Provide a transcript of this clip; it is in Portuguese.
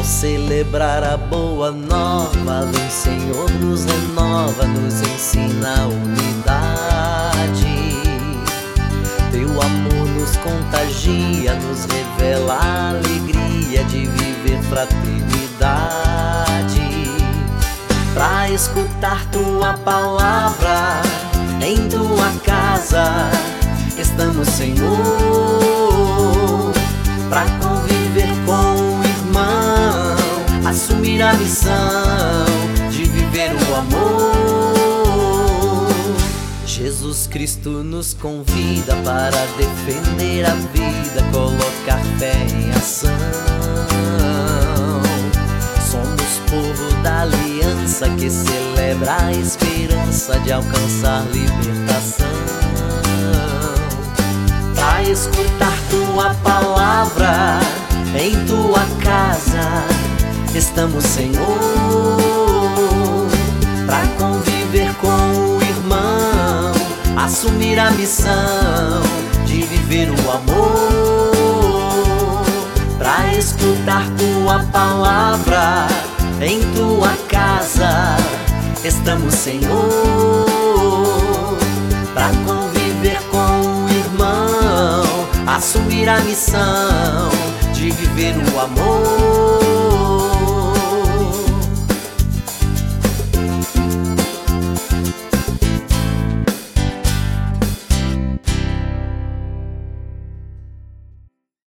celebrar a boa nova, o Senhor nos renova, nos ensina a unidade. Teu amor nos contagia, nos revela a alegria de viver fraternidade. Pra escutar tua palavra em tua casa estamos, Senhor. Pra conviver com o irmão, assumir a missão de viver o amor. Jesus Cristo nos convida para defender a vida, colocar fé em ação. Somos povo da aliança que celebra a esperança de alcançar libertação. Pra escutar tua palavra em tua casa estamos, Senhor. Pra conviver com o irmão, assumir a missão de viver o amor. Pra escutar tua palavra em tua casa estamos, Senhor. Pra conviver com o irmão, assumir a missão de viver o amor.